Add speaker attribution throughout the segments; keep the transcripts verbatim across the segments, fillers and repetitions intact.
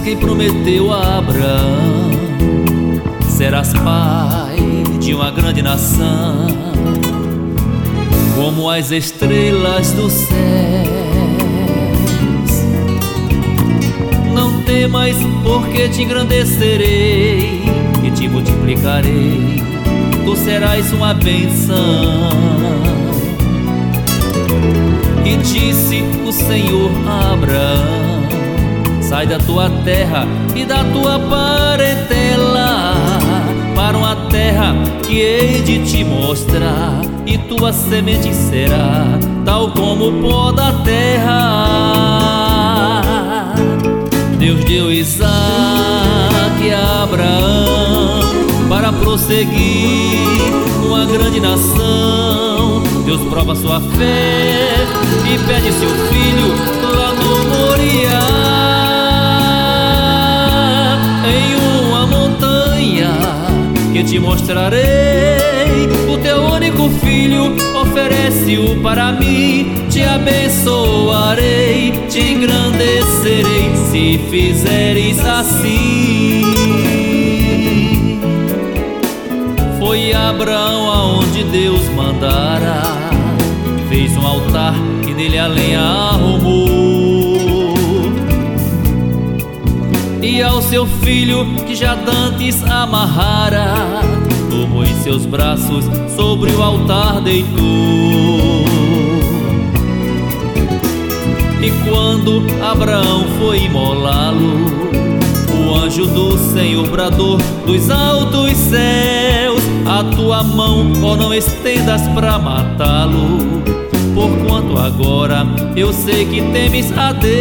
Speaker 1: quem prometeu a Abraão: serás pai de uma grande nação, como as estrelas dos céus. Não temas, porque te engrandecerei e te multiplicarei, tu serás uma bênção. E disse o Senhor a Abraão: sai da tua terra e da tua parentela, para uma terra que hei de te mostrar, e tua semente será tal como o pó da terra. Deus deu Isaque a Abraão para prosseguir uma grande nação. Deus prova sua fé e pede seu filho lá no Moriá, em uma montanha que te mostrarei. O teu único filho, oferece-o para mim. Te abençoarei, te engrandecerei, se fizeres assim. Foi Abraão aonde Deus mandara, fez um altar e nele a lenha arrumou, e ao seu filho que já dantes amarrara, tomou em seus braços, sobre o altar deitou. E quando Abraão foi imolá-lo, o anjo do Senhor bradou dos altos céus: a tua mão, ó, não estendas pra matá-lo, porquanto agora eu sei que temes a Deus.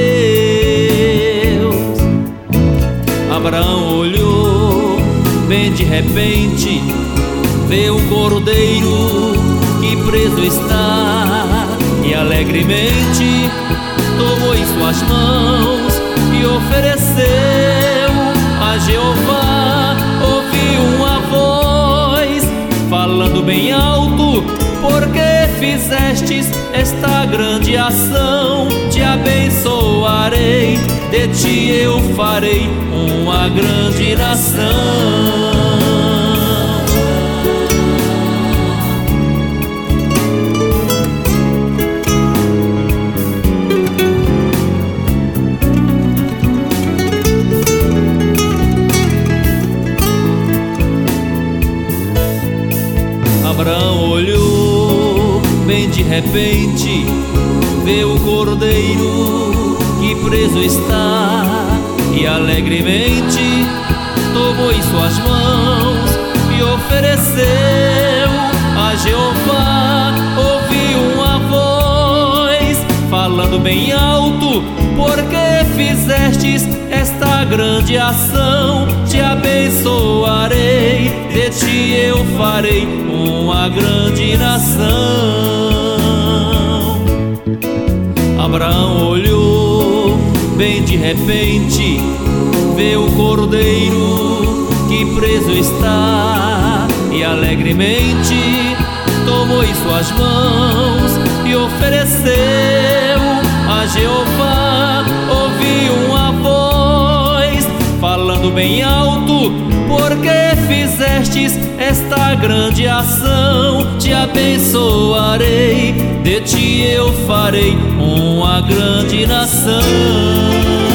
Speaker 1: Abraão olhou, bem de repente, vê o cordeiro que preso está, e alegremente tomou em suas mãos e ofereceu a Jeová. Ouviu uma voz falando bem alto: porque fizestes esta grande ação? Te abençoarei, de ti eu farei uma grande nação. Abraão olhou, bem de repente, vê o cordeiro que preso está, e alegremente tomou em suas mãos e ofereceu a Jeová. Ouviu uma voz falando bem alto: porque fizestes esta grande ação? Te abençoarei, de ti eu farei uma grande nação. Abraão olhou, bem de repente, vê o cordeiro que preso está, e alegremente tomou em suas mãos e ofereceu a Jeová. Ouviu uma voz falando bem alto: porque fizestes esta grande ação? Te abençoarei, de ti eu farei uma grande nação.